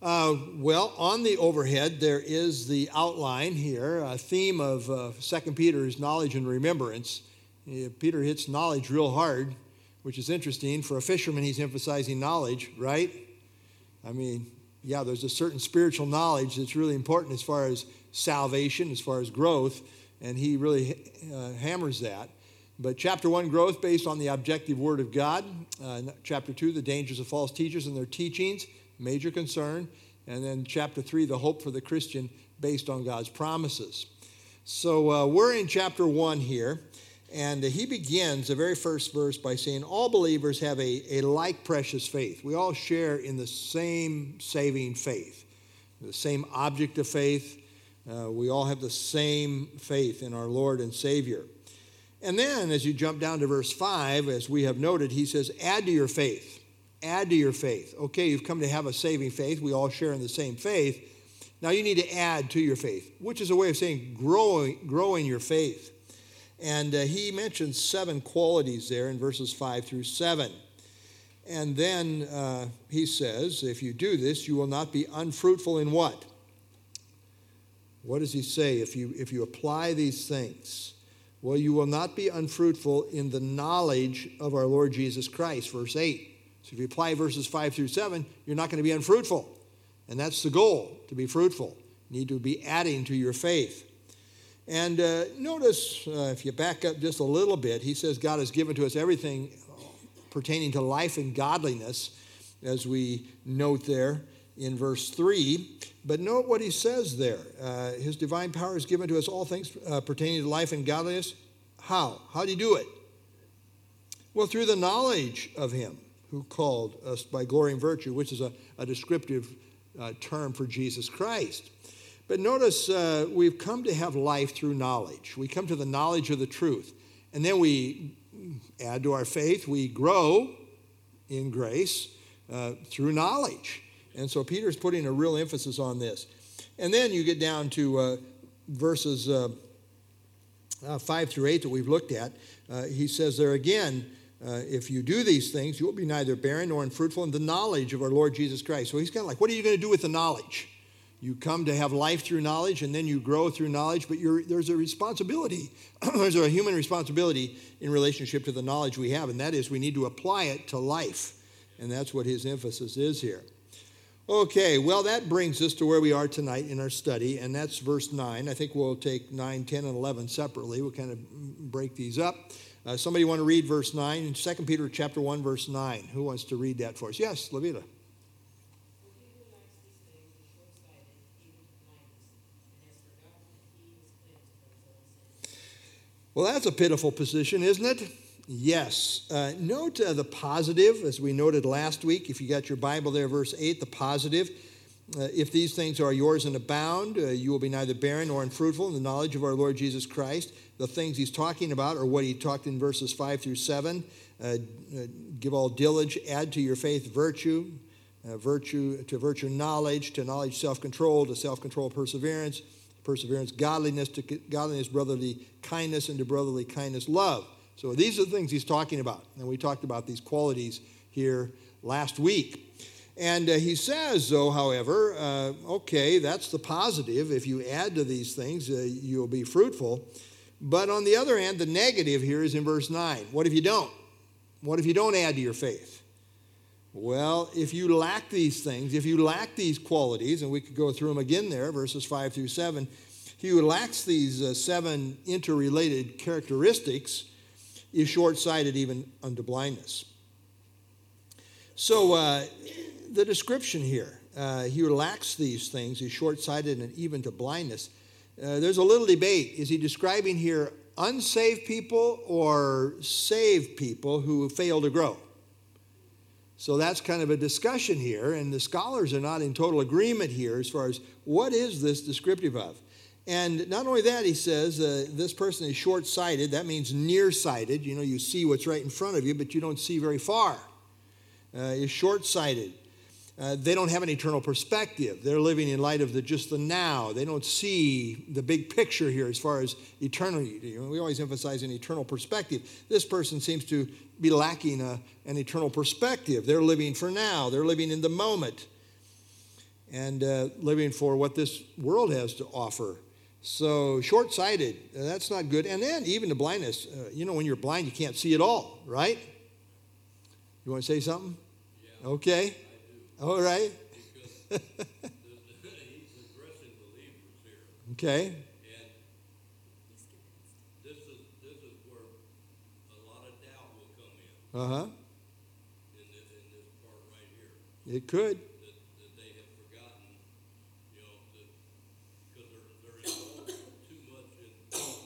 Well, on the overhead, there is the outline here, a theme of 2 Peter's knowledge and remembrance. Peter hits knowledge real hard, which is interesting. For a fisherman, he's emphasizing knowledge, right? I mean, yeah, there's a certain spiritual knowledge that's really important as far as salvation, as far as growth, and he really hammers that. But chapter 1, growth based on the objective word of God. Chapter 2, the dangers of false teachers and their teachings, major concern. And then chapter 3, the hope for the Christian based on God's promises. So we're in chapter 1 here. And he begins the very first verse by saying, all believers have a like precious faith. We all share in the same saving faith, the same object of faith. We all have the same faith in our Lord and Savior. And then as you jump down to verse 5, as we have noted, he says, add to your faith. Add to your faith. Okay, you've come to have a saving faith. We all share in the same faith. Now you need to add to your faith, which is a way of saying growing your faith. And he mentions 7 qualities there in verses 5 through 7. And then he says, if you do this, you will not be unfruitful in what? What does he say? If you apply these things, well, you will not be unfruitful in the knowledge of our Lord Jesus Christ, verse 8. So if you apply verses 5 through 7, you're not going to be unfruitful. And that's the goal, to be fruitful. You need to be adding to your faith. And notice, if you back up just a little bit, he says God has given to us everything pertaining to life and godliness, as we note there in verse 3. But note what he says there. His divine power has given to us all things pertaining to life and godliness. How? How did he do it? Well, through the knowledge of him who called us by glory and virtue, which is a descriptive term for Jesus Christ. But notice we've come to have life through knowledge. We come to the knowledge of the truth. And then we add to our faith. We grow in grace through knowledge. And so Peter's putting a real emphasis on this. And then you get down to verses 5 through 8 that we've looked at. He says there again, if you do these things, you will be neither barren nor unfruitful in the knowledge of our Lord Jesus Christ. So he's kind of like, what are you going to do with the knowledge? You come to have life through knowledge, and then you grow through knowledge, but there's a responsibility. There's a human responsibility in relationship to the knowledge we have, and that is we need to apply it to life. And that's what his emphasis is here. Okay, well, that brings us to where we are tonight in our study, and that's verse 9. I think we'll take 9, 10, and 11 separately. We'll kind of break these up. Somebody want to read verse 9? 2 Peter chapter 1, verse 9. Who wants to read that for us? Yes, Levita. Well, that's a pitiful position, isn't it? Yes. Note the positive, as we noted last week. If you got your Bible there, verse 8, the positive. If these things are yours and abound, you will be neither barren nor unfruitful in the knowledge of our Lord Jesus Christ. The things he's talking about are what he talked in verses 5 through 7. Give all diligence, add to your faith virtue, to virtue knowledge, to knowledge self-control, to self-control perseverance, perseverance godliness, to godliness brotherly kindness, and to brotherly kindness love. So these are the things he's talking about. And we talked about these qualities here last week. And he says, though, however, okay, that's the positive. If you add to these things, you'll be fruitful. But on the other hand, the negative here is in verse 9. What if you don't? What if you don't add to your faith? Well, if you lack these things, if you lack these qualities, and we could go through them again there, verses 5 through 7, he who lacks these 7 interrelated characteristics is short-sighted even unto blindness. So the description here, he who lacks these things is short-sighted and even to blindness. There's a little debate. Is he describing here unsaved people or saved people who fail to grow? So that's kind of a discussion here, and the scholars are not in total agreement here as far as what is this descriptive of. And not only that, he says, this person is short-sighted. That means nearsighted. You know, you see what's right in front of you, but you don't see very far. Is short-sighted. They don't have an eternal perspective. They're living in light of just the now. They don't see the big picture here as far as eternity. You know, we always emphasize an eternal perspective. This person seems to be lacking an eternal perspective. They're living for now. They're living in the moment. and living for what this world has to offer. So short-sighted, that's not good. And then even the blindness, when you're blind, you can't see at all, right? You want to say something? Yeah. Okay. All right. Because he's addressing believers here. Okay. And this is where a lot of doubt will come in. Uh-huh. In this part right here. It could. That they have forgotten, that because they're involved too much in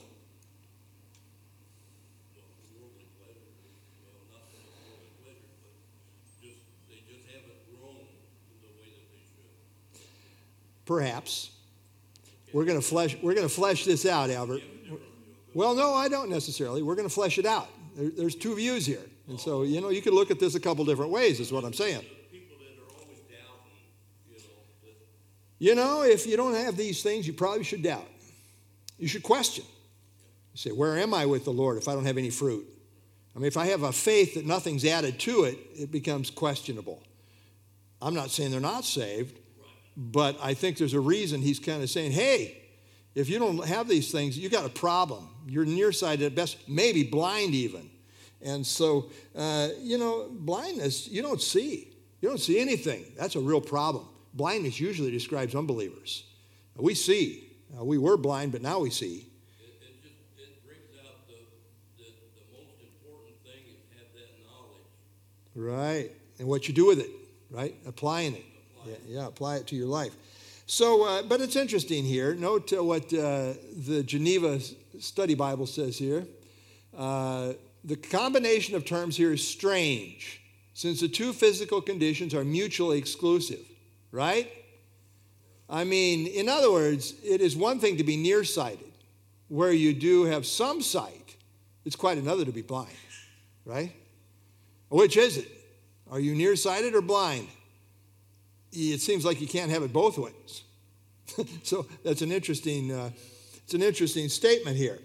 worldly pleasure. Well, not so much worldly pleasure, but they just haven't grown the way that they should. Perhaps. We're going to flesh this out, Albert. Well, no, I don't necessarily. We're going to flesh it out. There's two views here. And so, you could look at this a couple different ways, is what I'm saying. People that are always doubting, If you don't have these things, you probably should doubt. You should question. You say, where am I with the Lord if I don't have any fruit? I mean, if I have a faith that nothing's added to it, it becomes questionable. I'm not saying they're not saved, but I think there's a reason he's kind of saying, hey, if you don't have these things, you got a problem. You're nearsighted at best, maybe blind even. And so, blindness, you don't see. You don't see anything. That's a real problem. Blindness usually describes unbelievers. We see. We were blind, but now we see. It brings out the most important thing is have that knowledge. Right. And what you do with it, right? Applying it. Yeah, apply it to your life. So, but it's interesting here. Note what the Geneva Study Bible says here. The combination of terms here is strange, since the two physical conditions are mutually exclusive, right? I mean, in other words, it is one thing to be nearsighted, where you do have some sight. It's quite another to be blind, right? Which is it? Are you nearsighted or blind? It seems like you can't have it both ways. So that's an interesting statement here.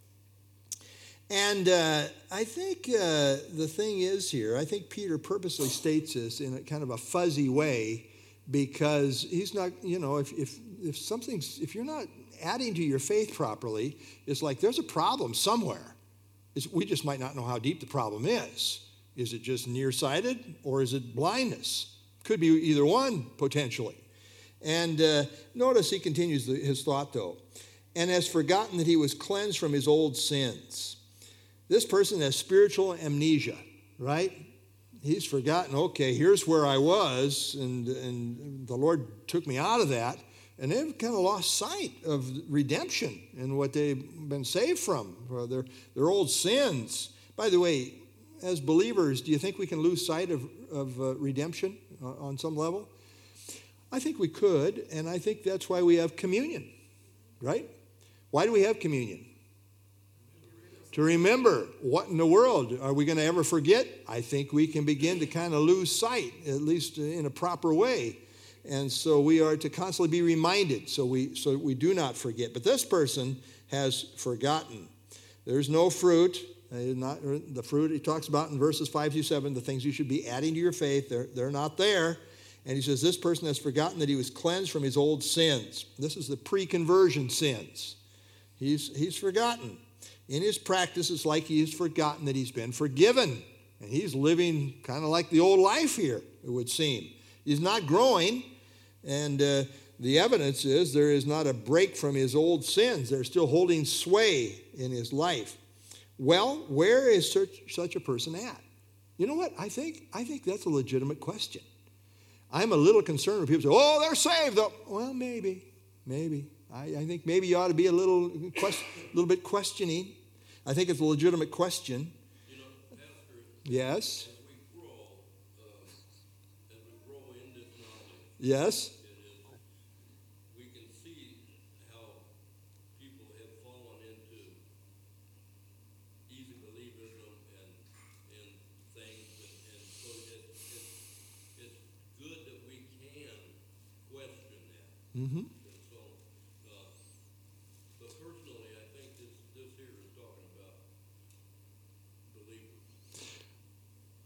And I think the thing is here, I think Peter purposely states this in a kind of a fuzzy way, because he's not, if you're not adding to your faith properly, it's like there's a problem somewhere. We just might not know how deep the problem is. Is it just nearsighted or is it blindness? Could be either one potentially. And notice he continues his thought though. And has forgotten that he was cleansed from his old sins. This person has spiritual amnesia, right? He's forgotten, okay, here's where I was, and the Lord took me out of that. And they've kind of lost sight of redemption and what they've been saved from, their old sins. By the way, as believers, do you think we can lose sight of redemption on some level? I think we could, and I think that's why we have communion, right? Why do we have communion? To remember. What in the world? Are we going to ever forget? I think we can begin to kind of lose sight, at least in a proper way. And so we are to constantly be reminded so we do not forget. But this person has forgotten. There's no fruit. Not the fruit he talks about in verses 5 through 7, the things you should be adding to your faith, they're not there. And he says this person has forgotten that he was cleansed from his old sins. This is the pre-conversion sins. He's forgotten. In his practice, it's like he has forgotten that he's been forgiven. And he's living kind of like the old life here, it would seem. He's not growing. And the evidence is there is not a break from his old sins. They're still holding sway in his life. Well, where is such a person at? You know what? I think that's a legitimate question. I'm a little concerned when people say, oh, they're saved. Well, maybe. I think maybe you ought to be a little bit questioning. I think it's a legitimate question. Pastor, yes. As we grow in this knowledge, yes. we can see how people have fallen into easy believism and things, and so it's good that we can question that. Mm-hmm. And so, but personally, I think this here is talking about believers.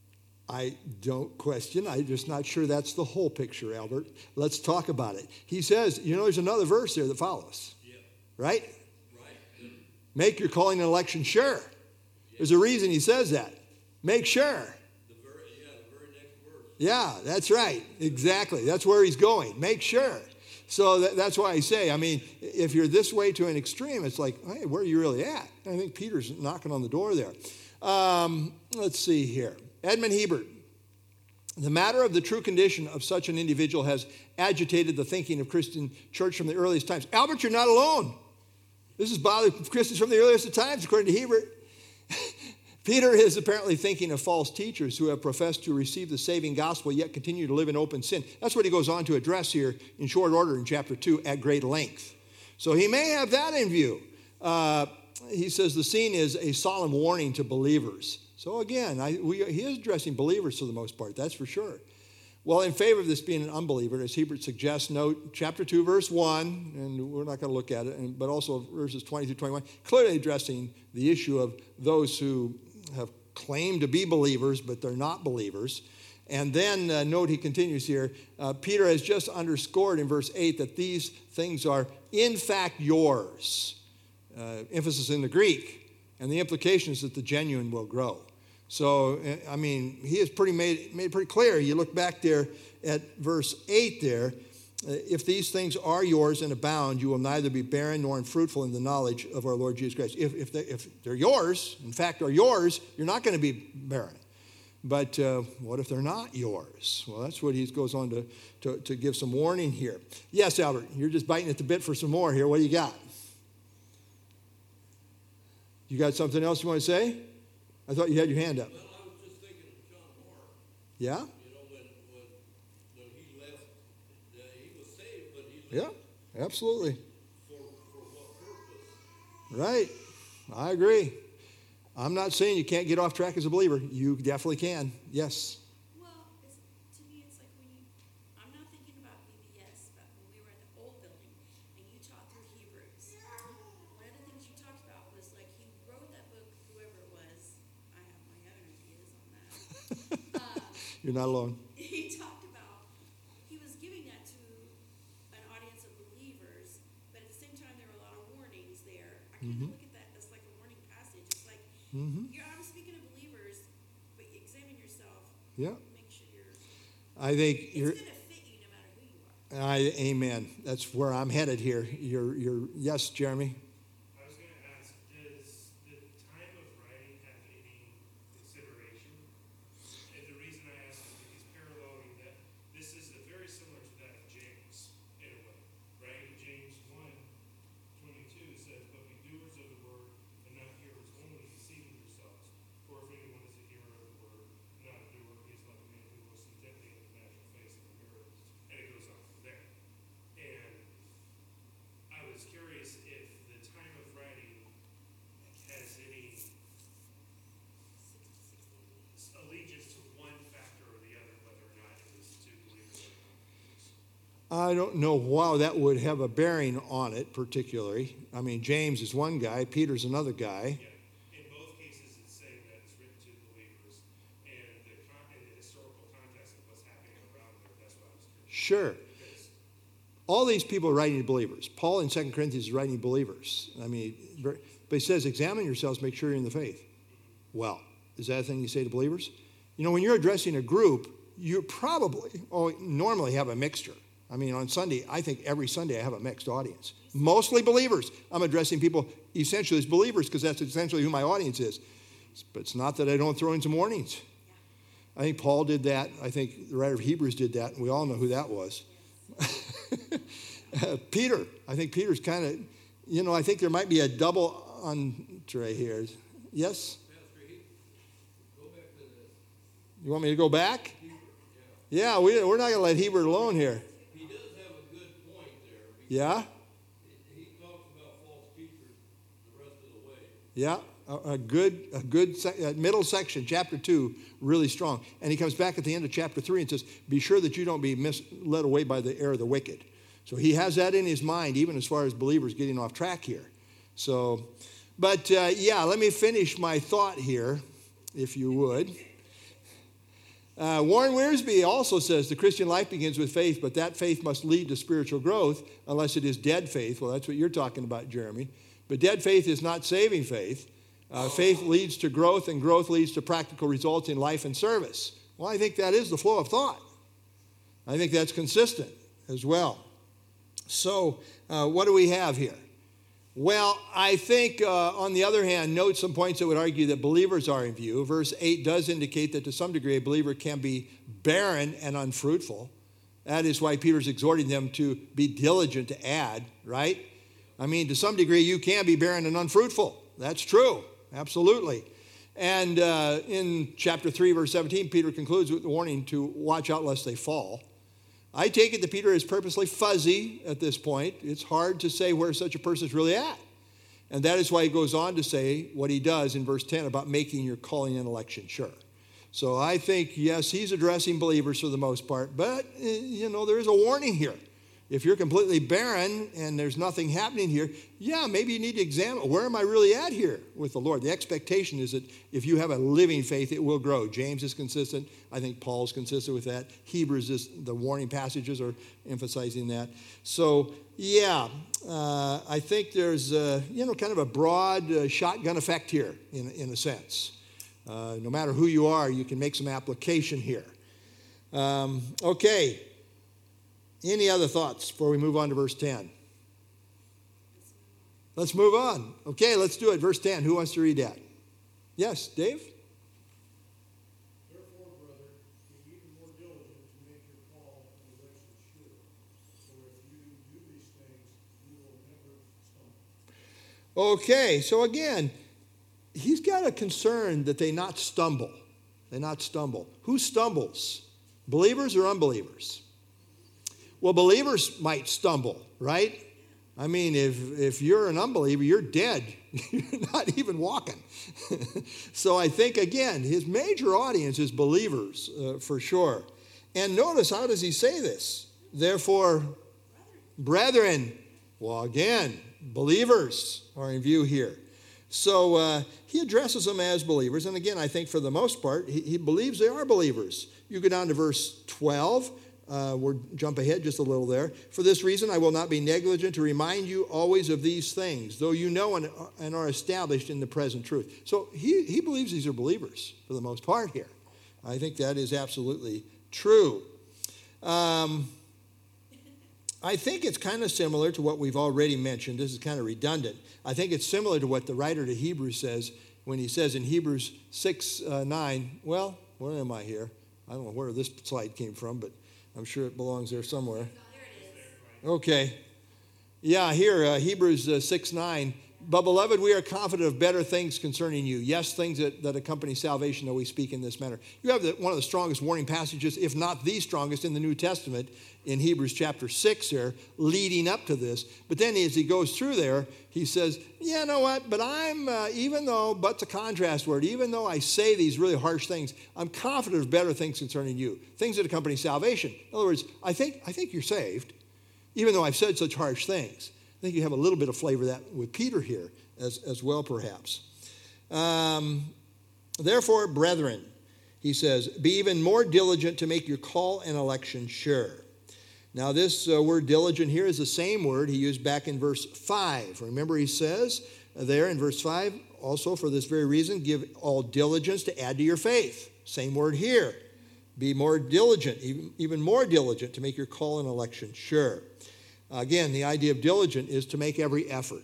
I don't question. I'm just not sure that's the whole picture, Albert. Let's talk about it. He says, there's another verse there that follows. Yeah. Right? Right. Make your calling and election sure. There's a reason he says that. Make sure. The very next verse. Yeah, that's right. Exactly. That's where he's going. Make sure. So that's why I say, if you're this way to an extreme, it's like, hey, where are you really at? I think Peter's knocking on the door there. Let's see here. Edmund Hebert. The matter of the true condition of such an individual has agitated the thinking of Christian church from the earliest times. Albert, you're not alone. This has bothered Christians from the earliest of times, according to Hebert. Peter is apparently thinking of false teachers who have professed to receive the saving gospel yet continue to live in open sin. That's what he goes on to address here in short order in chapter 2 at great length. So he may have that in view. He says the scene is a solemn warning to believers. So again, he is addressing believers for the most part, that's for sure. Well, in favor of this being an unbeliever, as Hebert suggests, note chapter 2, verse 1, and we're not going to look at it, but also verses 20 through 21, clearly addressing the issue of those who have claimed to be believers, but they're not believers. And then note he continues here, Peter has just underscored in verse 8 that these things are in fact yours. Emphasis in the Greek. And the implication is that the genuine will grow. So, he has made it pretty clear. You look back there at verse 8 there. If these things are yours and abound, you will neither be barren nor unfruitful in the knowledge of our Lord Jesus Christ. If they're yours, in fact, are yours, you're not going to be barren. But what if they're not yours? Well, that's what he goes on to give some warning here. Yes, Albert, you're just biting at the bit for some more here. What do you got? You got something else you want to say? I thought you had your hand up. Well, I was just thinking of John Mark. Yeah? When he left, he was saved, but he left. Yeah, absolutely. For what purpose? Right. I agree. I'm not saying you can't get off track as a believer. You definitely can. Yes. Well, to me, it's like I'm not thinking about VBS, but when we were at the old building and you taught through Hebrews, one of the things you talked about was like he wrote that book, whoever it was. I have my own ideas on that. You're not alone. He talked about he was giving that to an audience of believers, but at the same time, there were a lot of warnings there. I kind of look at that as like a warning passage. It's like, I'm speaking of believers, but you examine yourself. Yeah. Make sure I think it's going to fit you no matter who you are. Amen. That's where I'm headed here. Yes, Jeremy. I was going to ask, does the time of writing have any consideration? And the reason I ask is because paralleling that, this is very similar to that of James, in a way, right? James 1:22 says, "But be doers of the word, and not hearers only, deceiving yourselves. For if anyone is a hearer of the word, and not a doer, he is like a man who looks intently at the natural face of the mirror." And it goes on from there. And I was curious if the time of writing has any allegiance to one factor or the other, whether or not it was to believers or non-believers. I don't know how that would have a bearing on it particularly. James is one guy, Peter's another guy. Yeah. In both cases, it's saying that it's written to believers, and the historical context of what's happening around there. That's what I was curious. Sure. Because All these people are writing to believers. Paul in 2 Corinthians is writing to believers. But he says, examine yourselves, make sure you're in the faith. Well, is that a thing you say to believers? When you're addressing a group, you probably normally have a mixture. On Sunday, I think every Sunday I have a mixed audience. Mostly believers. I'm addressing people essentially as believers because that's essentially who my audience is. But it's not that I don't throw in some warnings. I think Paul did that. I think the writer of Hebrews did that. And we all know who that was. Peter. I think Peter's kind of, I think there might be a double entree here. Yes? Pastor, go back to this. You want me to go back? Yeah, we're not going to let Hebert alone here. He does have a good point there. Yeah? He talks about false teachers the rest of the way. Yeah, a good middle section, chapter 2, really strong. And he comes back at the end of chapter 3 and says, be sure that you don't be led away by the error of the wicked. So he has that in his mind, even as far as believers getting off track here. So, but let me finish my thought here, if you would. Warren Wiersbe also says the Christian life begins with faith, but that faith must lead to spiritual growth unless it is dead faith. Well, that's what you're talking about, Jeremy. But dead faith is not saving faith. Faith leads to growth, and growth leads to practical results in life and service. Well, I think that is the flow of thought. I think that's consistent as well. So what do we have here? Well, I think, on the other hand, note some points that would argue that believers are in view. Verse 8 does indicate that to some degree a believer can be barren and unfruitful. That is why Peter's exhorting them to be diligent to add, right? I mean, to some degree, you can be barren and unfruitful. That's true, absolutely. And in chapter 3, verse 17, Peter concludes with the warning to watch out lest they fall. I take it that Peter is purposely fuzzy at this point. It's hard to say where such a person is really at. And that is why he goes on to say what he does in verse 10 about making your calling and election sure. So I think, yes, he's addressing believers for the most part, but, there is a warning here. If you're completely barren and there's nothing happening here, yeah, maybe you need to examine, where am I really at here with the Lord? The expectation is that if you have a living faith, it will grow. James is consistent. I think Paul's consistent with that. Hebrews, the warning passages are emphasizing that. So, yeah, I think there's, kind of a broad shotgun effect here in a sense. No matter who you are, you can make some application here. Okay. Any other thoughts before we move on to verse 10? Let's move on. Okay, let's do it. Verse 10. Who wants to read that? Yes, Dave? Therefore, brother, be even more diligent to make your call and election sure. So if you do these things, you will never stumble. Okay, so again, he's got a concern that they not stumble. They not stumble. Who stumbles? Believers or unbelievers? Well, believers might stumble, right? I mean, if you're an unbeliever, you're dead. You're not even walking. So I think, again, his major audience is believers, for sure. And notice, how does he say this? Therefore, brethren. Well, again, believers are in view here. So he addresses them as believers. And again, I think for the most part, he believes they are believers. You go down to verse 12. We'll jump ahead just a little there. For this reason, I will not be negligent to remind you always of these things, though you know and are established in the present truth. So he believes these are believers for the most part here. I think that is absolutely true. I think it's kind of similar to what we've already mentioned. This is kind of redundant. I think it's similar to what the writer to Hebrews says when he says in Hebrews 6:9, well, where am I here? I don't know where this slide came from, but I'm sure it belongs there somewhere. Okay. Yeah, here, Hebrews 6:9. But, beloved, we are confident of better things concerning you. Yes, things that accompany salvation, though we speak in this manner. You have one of the strongest warning passages, if not the strongest, in the New Testament in Hebrews chapter 6 there, leading up to this. But then as he goes through there, he says, yeah, you know what, but I'm, but's a contrast word, even though I say these really harsh things, I'm confident of better things concerning you, things that accompany salvation. In other words, I think you're saved, even though I've said such harsh things. I think you have a little bit of flavor of that with Peter here as well, perhaps. Therefore, brethren, he says, be even more diligent to make your call and election sure. Now, this word diligent here is the same word he used back in verse 5. Remember, he says there in verse 5, also for this very reason, give all diligence to add to your faith. Same word here. Be more diligent, even more diligent to make your call and election sure. Again, the idea of diligent is to make every effort,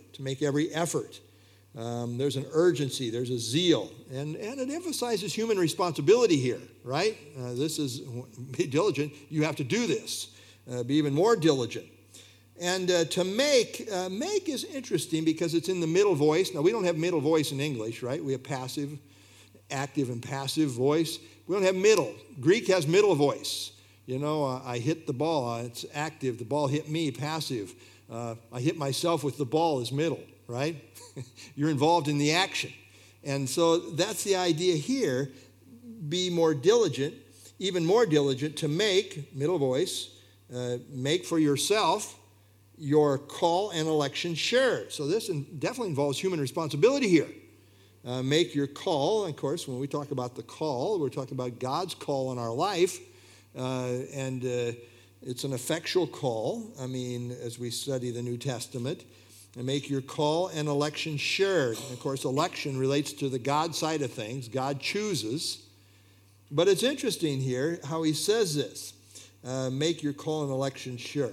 There's an urgency, there's a zeal, and it emphasizes human responsibility here, right? This is, be diligent, you have to do this. Be even more diligent. And to make is interesting because it's in the middle voice. Now, we don't have middle voice in English, right? We have passive, active, and passive voice. We don't have middle. Greek has middle voice. I hit the ball, it's active. The ball hit me, passive. I hit myself with the ball is middle, right? You're involved in the action. And so that's the idea here. Be more diligent, even more diligent to make, middle voice, make for yourself your call and election sure. So this definitely involves human responsibility here. Make your call. Of course, when we talk about the call, we're talking about God's call on our life. And it's an effectual call. I mean, as we study the New Testament. And make your call and election sure. And of course, election relates to the God side of things. God chooses. But it's interesting here how he says this. Make your call and election sure.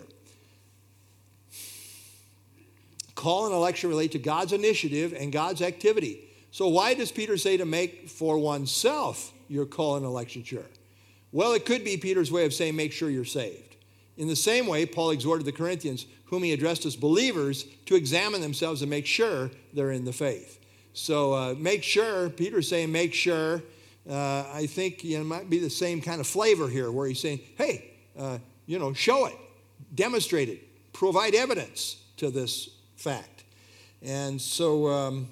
Call and election relate to God's initiative and God's activity. So why does Peter say to make for oneself your call and election sure? Well, it could be Peter's way of saying make sure you're saved. In the same way, Paul exhorted the Corinthians, whom he addressed as believers, to examine themselves and make sure they're in the faith. So make sure, Peter's saying make sure. I think it might be the same kind of flavor here where he's saying, hey, show it, demonstrate it, provide evidence to this fact. And so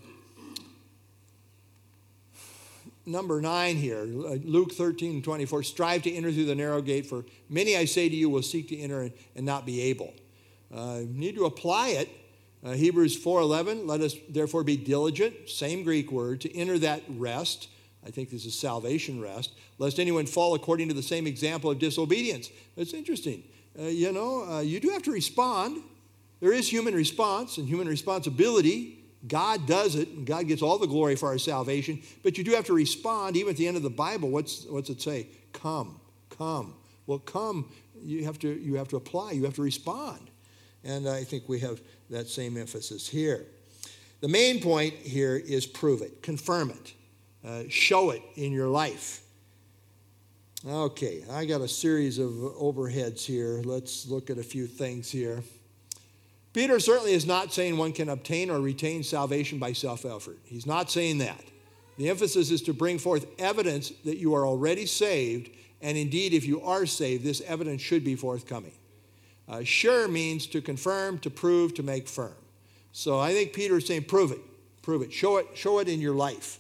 number 9 here, Luke 13:24, strive to enter through the narrow gate, for many, I say to you, will seek to enter and not be able. Need to apply it. Hebrews 4:11, let us therefore be diligent, same Greek word, to enter that rest. I think this is salvation rest, lest anyone fall according to the same example of disobedience. It's interesting. You do have to respond. There is human response and human responsibility. God does it, and God gets all the glory for our salvation. But you do have to respond. Even at the end of the Bible, what's it say? Come. Well, come. You have to apply. You have to respond. And I think we have that same emphasis here. The main point here is prove it, confirm it, show it in your life. Okay, I got a series of overheads here. Let's look at a few things here. Peter certainly is not saying one can obtain or retain salvation by self-effort. He's not saying that. The emphasis is to bring forth evidence that you are already saved, and indeed, if you are saved, this evidence should be forthcoming. Sure means to confirm, to prove, to make firm. So I think Peter is saying, prove it, show it in your life.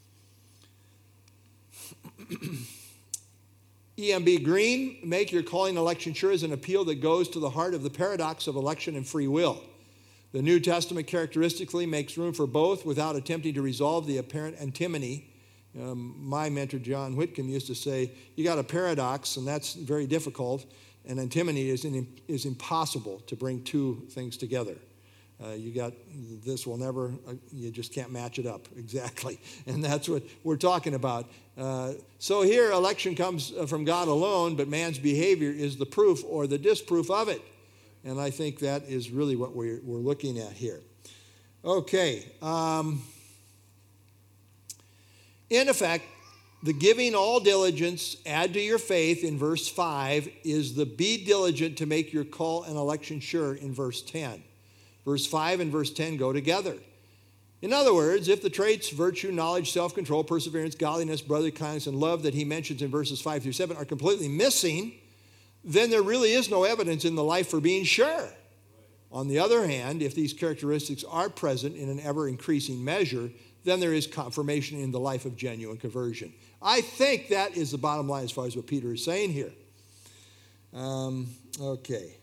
E.M.B. Green, make your calling election sure is an appeal that goes to the heart of the paradox of election and free will. The New Testament characteristically makes room for both without attempting to resolve the apparent antinomy. My mentor, John Whitcomb, used to say, you got a paradox, and that's very difficult, and antinomy is impossible to bring two things together. You just can't match it up exactly. And that's what we're talking about. So here, election comes from God alone, but man's behavior is the proof or the disproof of it. And I think that is really what we're looking at here. Okay. In effect, the giving all diligence, add to your faith in verse 5 is the be diligent to make your call and election sure in verse 10. Verse 5 and verse 10 go together. In other words, if the traits, virtue, knowledge, self-control, perseverance, godliness, brotherly kindness, and love that he mentions in verses 5 through 7 are completely missing, then there really is no evidence in the life for being sure. On the other hand, if these characteristics are present in an ever-increasing measure, then there is confirmation in the life of genuine conversion. I think that is the bottom line as far as what Peter is saying here. Okay.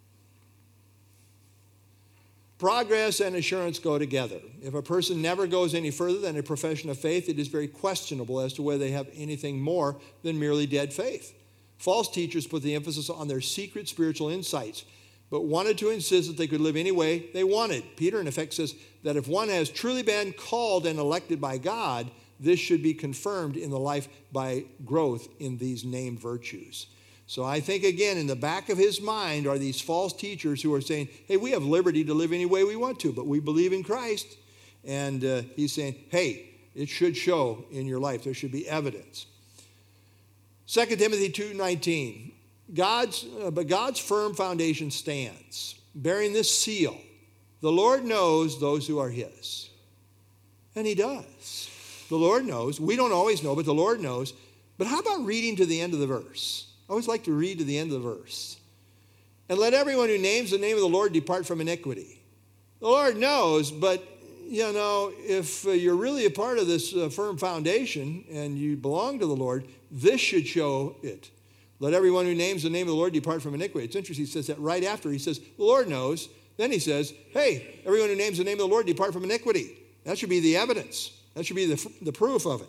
Progress and assurance go together. If a person never goes any further than a profession of faith, it is very questionable as to whether they have anything more than merely dead faith. False teachers put the emphasis on their secret spiritual insights, but wanted to insist that they could live any way they wanted. Peter, in effect, says that if one has truly been called and elected by God, this should be confirmed in the life by growth in these named virtues. So I think, again, in the back of his mind are these false teachers who are saying, hey, we have liberty to live any way we want to, but we believe in Christ. And he's saying, hey, it should show in your life. There should be evidence. 2 Timothy 2:19, but God's firm foundation stands, bearing this seal. The Lord knows those who are his. And he does. The Lord knows. We don't always know, but the Lord knows. But how about reading to the end of the verse? I always like to read to the end of the verse. And let everyone who names the name of the Lord depart from iniquity. The Lord knows, but, if you're really a part of this firm foundation and you belong to the Lord, this should show it. Let everyone who names the name of the Lord depart from iniquity. It's interesting, he says that right after. He says, the Lord knows. Then he says, hey, everyone who names the name of the Lord depart from iniquity. That should be the evidence. That should be the proof of it.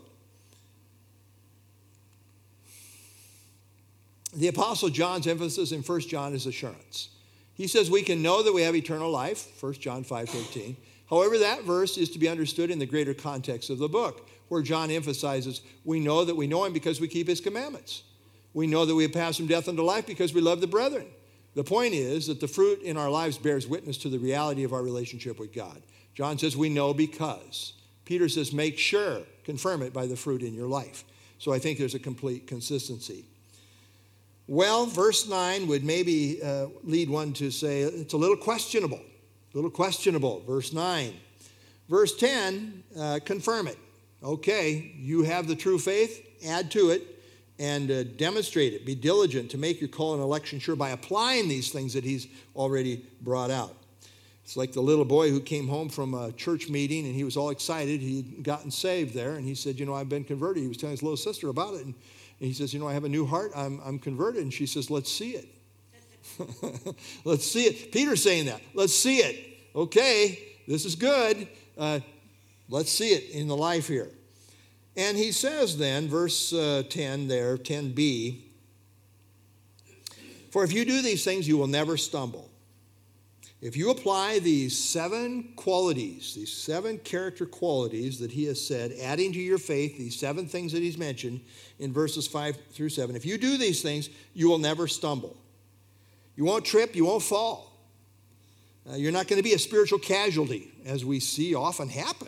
The Apostle John's emphasis in 1 John is assurance. He says we can know that we have eternal life, 1 John 5:13. However, that verse is to be understood in the greater context of the book, where John emphasizes we know that we know him because we keep his commandments. We know that we have passed from death unto life because we love the brethren. The point is that the fruit in our lives bears witness to the reality of our relationship with God. John says we know because. Peter says make sure, confirm it by the fruit in your life. So I think there's a complete consistency. Well, verse 9 would maybe lead one to say it's a little questionable. Verse 9. Verse 10, confirm it. Okay, you have the true faith, add to it, and demonstrate it. Be diligent to make your call and election sure by applying these things that he's already brought out. It's like the little boy who came home from a church meeting, and he was all excited. He'd gotten saved there, and he said, I've been converted. He was telling his little sister about it, and he says, I have a new heart. I'm converted. And she says, let's see it. Let's see it. Peter's saying that. Let's see it. Okay, this is good. Let's see it in the life here. And he says then, verse 10 there, 10b, for if you do these things, you will never stumble. If you apply these 7 qualities, these 7 character qualities that he has said, adding to your faith, these 7 things that he's mentioned in verses 5 through 7, if you do these things, you will never stumble. You won't trip, you won't fall. You're not going to be a spiritual casualty, as we see often happen.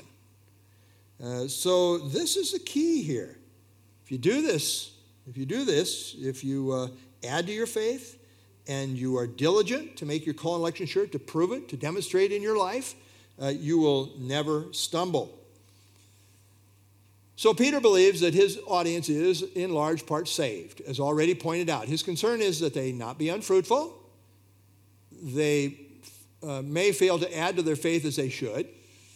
So this is the key here. If you do this, if you add to your faith, and you are diligent to make your call and election sure, to prove it, to demonstrate in your life, you will never stumble. So Peter believes that his audience is in large part saved, as already pointed out. His concern is that they not be unfruitful. They may fail to add to their faith as they should.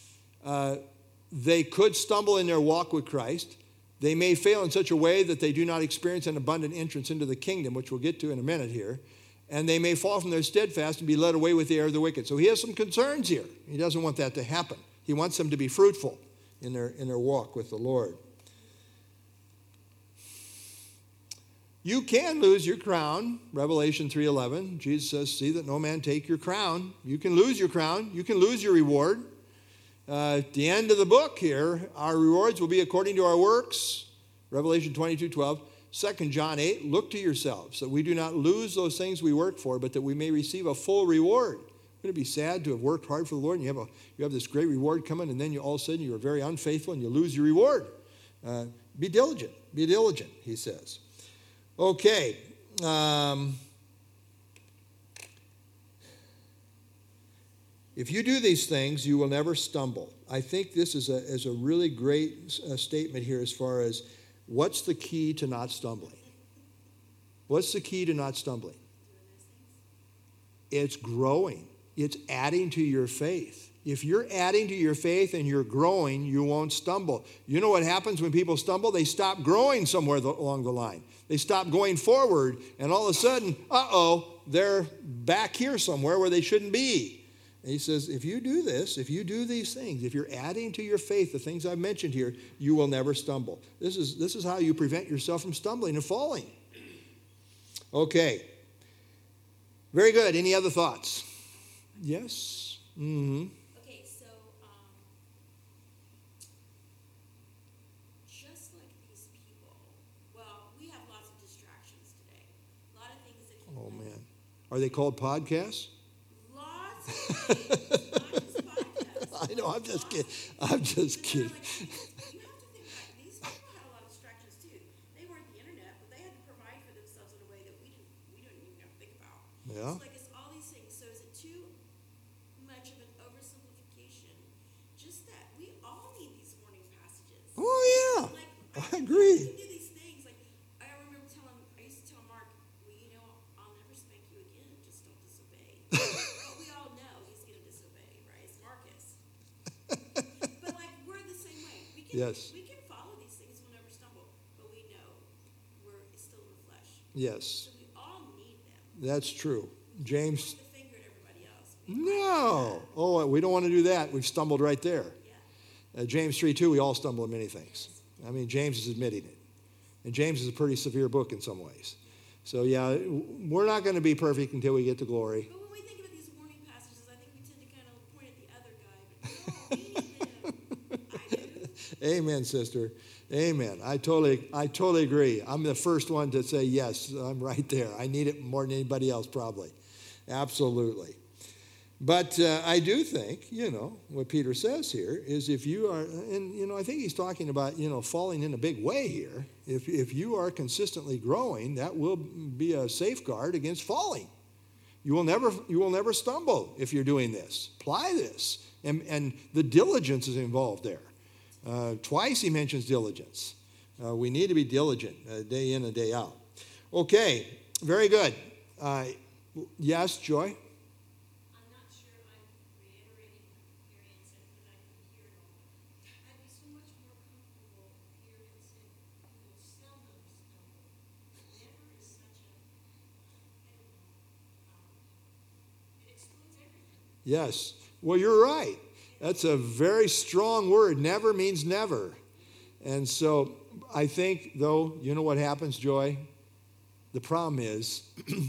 They could stumble in their walk with Christ. They may fail in such a way that they do not experience an abundant entrance into the kingdom, which we'll get to in a minute here. And they may fall from their steadfast and be led away with the air of the wicked. So he has some concerns here. He doesn't want that to happen. He wants them to be fruitful in their walk with the Lord. You can lose your crown, Revelation 3:11. Jesus says, see that no man take your crown. You can lose your crown. You can lose your reward. At the end of the book here, our rewards will be according to our works, Revelation 22:12. 2 John 8, look to yourselves, that we do not lose those things we work for, but that we may receive a full reward. Wouldn't it be sad to have worked hard for the Lord, and you have this great reward coming, and then all of a sudden you are very unfaithful and you lose your reward? Be diligent, he says. Okay. If you do these things, you will never stumble. I think this is a really great statement here as far as what's the key to not stumbling? What's the key to not stumbling? It's growing. It's adding to your faith. If you're adding to your faith and you're growing, you won't stumble. You know what happens when people stumble? They stop growing somewhere along the line. They stop going forward, and all of a sudden, they're back here somewhere where they shouldn't be. And he says, if you do this, if you do these things, if you're adding to your faith the things I've mentioned here, you will never stumble. This is how you prevent yourself from stumbling and falling. Okay. Very good. Any other thoughts? Yes? Mm-hmm. Okay, so just like these people, well, we have lots of distractions today. A lot of things that people Oh, man. Are they called podcasts? Lots of things, not just podcasts. I know, I'm just kidding. I'm just kidding. You have to think about these people had a lot of distractions too. They weren't the internet, but they had to provide for themselves in a way that we didn't even have to think about. Yeah. So it's all these things. So is it too much of an oversimplification? Just that we all need these warning passages. Oh, yeah. I We agree. can do these things. Like I remember I used to tell Mark, I'll never spank you again. Just don't disobey. Well, we all know he's going to disobey, right? It's Marcus. But we're the same way. Yes. We can follow these things. We'll never stumble. But we know we're still in the flesh. Yes, So we all need them. that's true. James, Point the finger at everybody else. no. Oh, we don't want to do that. We've stumbled right there. Yeah. James 3:2, we all stumble in many things. I mean, James is admitting it. And James is a pretty severe book in some ways. So, yeah, we're not going to be perfect until we get to glory. But when we think about these warning passages, I think we tend to kind of point at the other guy. But we all need them. I do. Amen, sister. Amen. I totally agree. I'm the first one to say, yes, I'm right there. I need it more than anybody else, probably. Absolutely. But I do think, what Peter says here is if you are, and, I think he's talking about, falling in a big way here. If you are consistently growing, that will be a safeguard against falling. You will never stumble if you're doing this. Apply this. And the diligence is involved there. Twice he mentions diligence. We need to be diligent day in and day out. Okay, very good. Yes, Joy? I'm not sure I'm reiterating what Marianne said, but I can hear it all. I'd be so much more comfortable here and saying people seldom stumble. Never is such a, I don't know, it excludes everything. Yes. Well, you're right. That's a very strong word. Never means never. And so I think, though, you know what happens, Joy? The problem is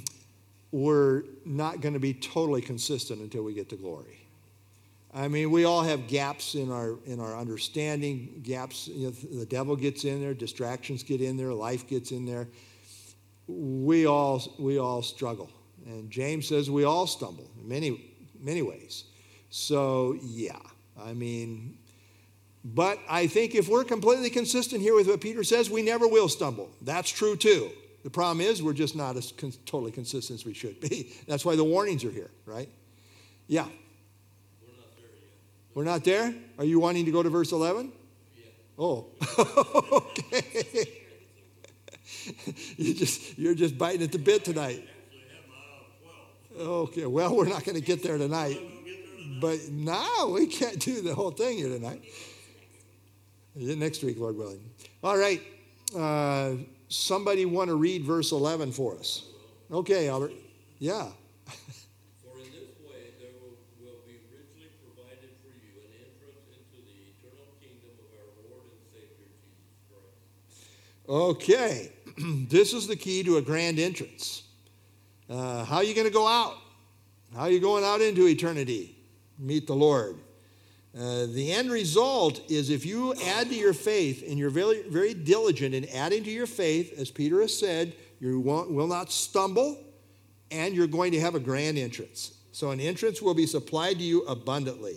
we're not going to be totally consistent until we get to glory. I mean, we all have gaps in our understanding, gaps. The devil gets in there, distractions get in there, life gets in there. We all struggle. And James says we all stumble in many ways. So, yeah, I mean, but I think if we're completely consistent here with what Peter says, we never will stumble. That's true too. The problem is we're just not as totally consistent as we should be. That's why the warnings are here, right? Yeah. We're not there yet. We're not there? Are you wanting to go to verse 11? Yeah. Oh, okay. You're just biting at the bit tonight. Actually, have my 12. Okay, well, we're not going to get there tonight. But no, we can't do the whole thing here tonight. Next week, Lord willing. All right. Somebody want to read verse 11 for us? Okay, Albert. Yeah. For in this way there will be richly provided for you an entrance into the eternal kingdom of our Lord and Savior Jesus Christ. Okay. This is the key to a grand entrance. How are you going to go out? How are you going out into eternity? Meet the Lord. The end result is if you add to your faith and you're very, very diligent in adding to your faith, as Peter has said, you will not stumble and you're going to have a grand entrance. So an entrance will be supplied to you abundantly.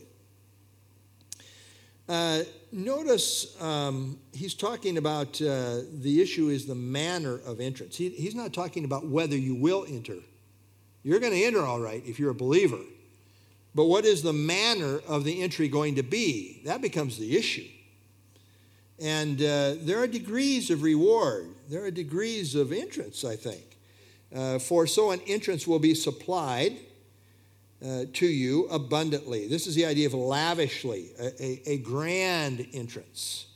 Notice he's talking about the issue is the manner of entrance. He's not talking about whether you will enter. You're going to enter all right if you're a believer. But what is the manner of the entry going to be? That becomes the issue. And there are degrees of reward. There are degrees of entrance, I think. For so an entrance will be supplied to you abundantly. This is the idea of lavishly, a grand entrance.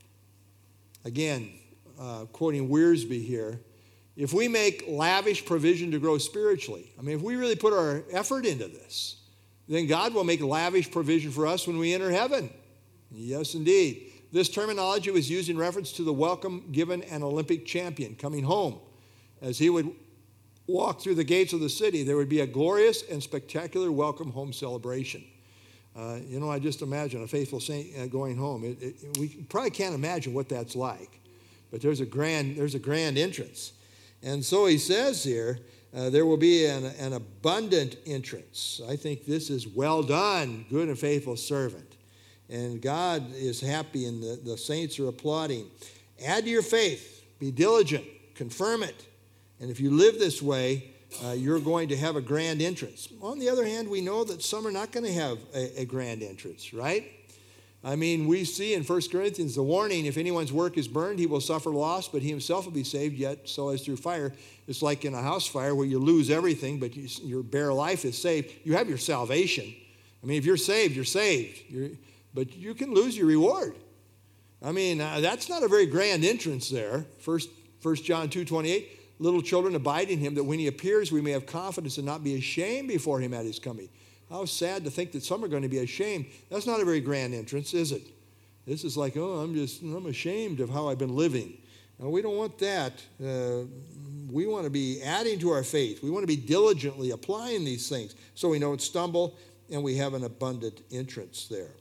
Again, quoting Wiersbe here, if we make lavish provision to grow spiritually, I mean, if we really put our effort into this, then God will make lavish provision for us when we enter heaven. Yes, indeed. This terminology was used in reference to the welcome given an Olympic champion coming home. As he would walk through the gates of the city, there would be a glorious and spectacular welcome home celebration. I just imagine a faithful saint going home. We probably can't imagine what that's like, but there's a grand entrance. And so he says here, there will be an abundant entrance. I think this is well done, good and faithful servant. And God is happy and the saints are applauding. Add to your faith. Be diligent. Confirm it. And if you live this way, you're going to have a grand entrance. On the other hand, we know that some are not going to have a grand entrance, right? I mean, we see in 1 Corinthians the warning, if anyone's work is burned, he will suffer loss, but he himself will be saved, yet so as through fire. It's like in a house fire where you lose everything, but your bare life is saved. You have your salvation. I mean, if you're saved, you're saved. But you can lose your reward. I mean, that's not a very grand entrance there. 1 John 2:28, little children, abide in him, that when he appears, we may have confidence and not be ashamed before him at his coming. How sad to think that some are going to be ashamed. That's not a very grand entrance, is it? This is like, oh, I'm ashamed of how I've been living. No, we don't want that. We want to be adding to our faith. We want to be diligently applying these things so we don't stumble and we have an abundant entrance there.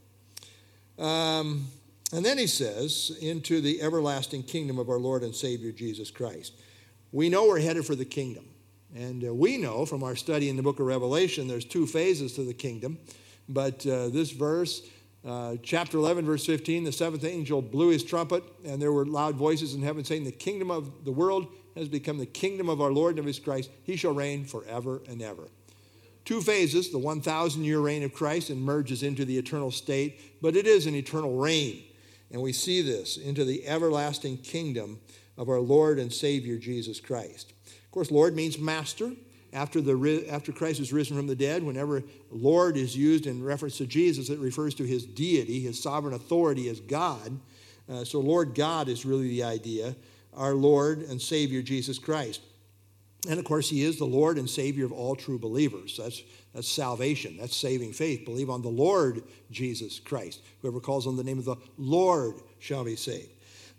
And then he says, into the everlasting kingdom of our Lord and Savior Jesus Christ. We know we're headed for the kingdom. And we know from our study in the book of Revelation, there's 2 phases to the kingdom. But this verse, chapter 11, verse 15, the 7th angel blew his trumpet, and there were loud voices in heaven saying, the kingdom of the world has become the kingdom of our Lord and of his Christ. He shall reign forever and ever. 2 phases, the 1,000-year reign of Christ emerges into the eternal state, but it is an eternal reign. And we see this into the everlasting kingdom of our Lord and Savior Jesus Christ. Of course, Lord means master. After Christ is risen from the dead, whenever Lord is used in reference to Jesus, it refers to his deity, his sovereign authority as God. So Lord God is really the idea, our Lord and Savior Jesus Christ. And of course, he is the Lord and Savior of all true believers. That's salvation. That's saving faith. Believe on the Lord Jesus Christ. Whoever calls on the name of the Lord shall be saved.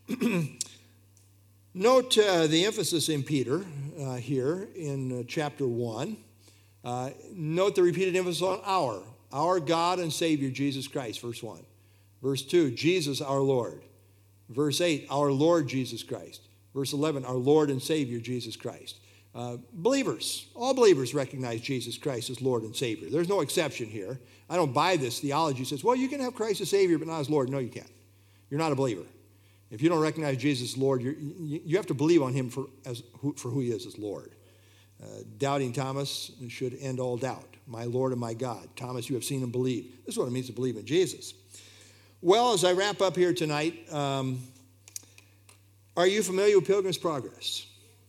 Note the emphasis in Peter here in chapter 1. Note the repeated emphasis on our God and Savior Jesus Christ, verse 1. Verse 2, Jesus our Lord. Verse 8, our Lord Jesus Christ. Verse 11, our Lord and Savior Jesus Christ. Believers, all believers recognize Jesus Christ as Lord and Savior. There's no exception here. I don't buy this theology that says, well, you can have Christ as Savior but not as Lord. No, you can't. You're not a believer. If you don't recognize Jesus as Lord, you have to believe on him for who he is as Lord. Doubting Thomas should end all doubt. My Lord and my God. Thomas, you have seen and believed. This is what it means to believe in Jesus. Well, as I wrap up here tonight, are you familiar with Pilgrim's Progress?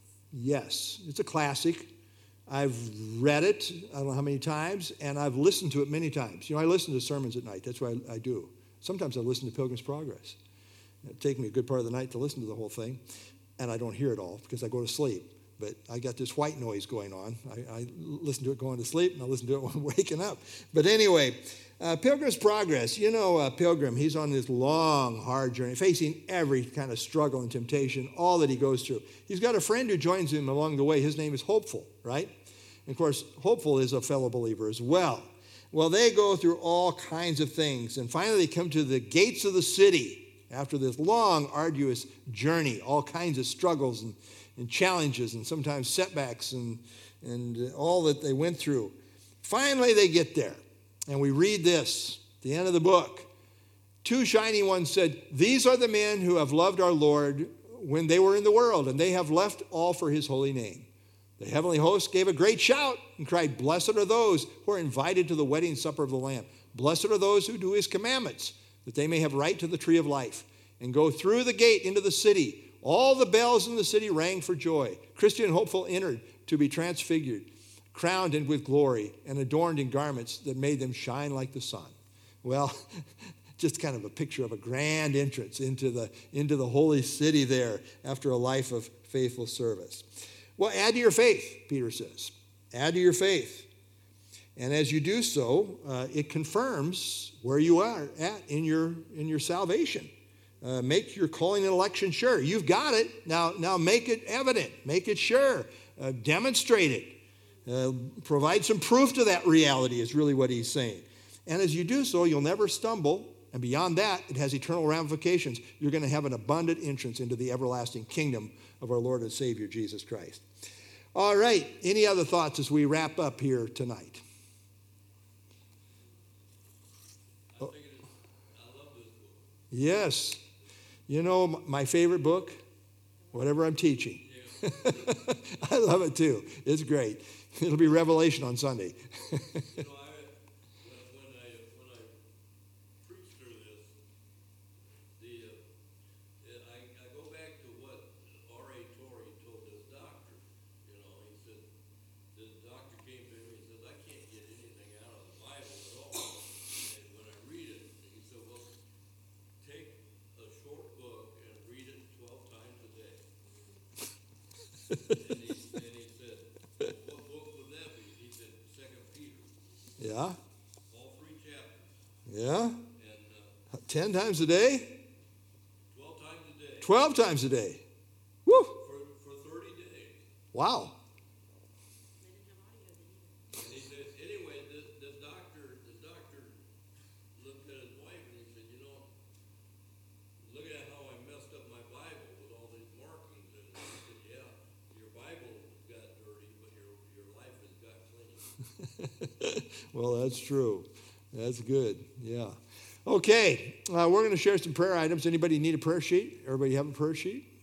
Yes. It's a classic. I've read it, I don't know how many times, and I've listened to it many times. You know, I listen to sermons at night. That's what I do. Sometimes I listen to Pilgrim's Progress. It'd take me a good part of the night to listen to the whole thing, and I don't hear it all because I go to sleep. But I got this white noise going on. I listen to it going to sleep, and I listen to it when I'm waking up. But anyway, Pilgrim's Progress. You know, Pilgrim, he's on this long, hard journey, facing every kind of struggle and temptation, all that he goes through. He's got a friend who joins him along the way. His name is Hopeful, right? And of course, Hopeful is a fellow believer as well. Well, they go through all kinds of things, and finally they come to the gates of the city. After this long, arduous journey, all kinds of struggles and challenges and sometimes setbacks and all that they went through. Finally, they get there. And we read this, the end of the book. 2 shining ones said, these are the men who have loved our Lord when they were in the world, and they have left all for his holy name. The heavenly host gave a great shout and cried, blessed are those who are invited to the wedding supper of the Lamb. Blessed are those who do his commandments, that they may have right to the tree of life and go through the gate into the city. All the bells in the city rang for joy. Christian and Hopeful entered to be transfigured, crowned with glory, and adorned in garments that made them shine like the sun. Well, just kind of a picture of a grand entrance into the holy city there after a life of faithful service. Well, add to your faith, Peter says. Add to your faith. And as you do so, it confirms where you are at in your salvation. Make your calling and election sure. You've got it. Now make it evident. Make it sure. Demonstrate it. Provide some proof to that reality is really what he's saying. And as you do so, you'll never stumble. And beyond that, it has eternal ramifications. You're going to have an abundant entrance into the everlasting kingdom of our Lord and Savior, Jesus Christ. All right. Any other thoughts as we wrap up here tonight? I love this book. Yes. You know, my favorite book, whatever I'm teaching. Yeah. I love it too. It's great. It'll be Revelation on Sunday. You know, when I preach through this, I go back to what R.A. Torrey told his doctor. You know, he said, the doctor came to him and he said, I can't get anything out of the Bible at all. And when I read it, he said, well, take a short book and read it 12 times a day. And he said, what book would that be? He said, 2 Peter. Yeah? All 3 chapters. Yeah? And 10 times a day? 12 times a day 12 times a day. Woo! for 30 days. Wow. And he said, anyway, the doctor looked at his wife and he said, you know, look at how I messed up my Bible with all these markings. And he said, yeah, your Bible got dirty, but your life has got clean. Well, that's true. That's good. Yeah. Okay. We're going to share some prayer items. Anybody need a prayer sheet? Everybody have a prayer sheet?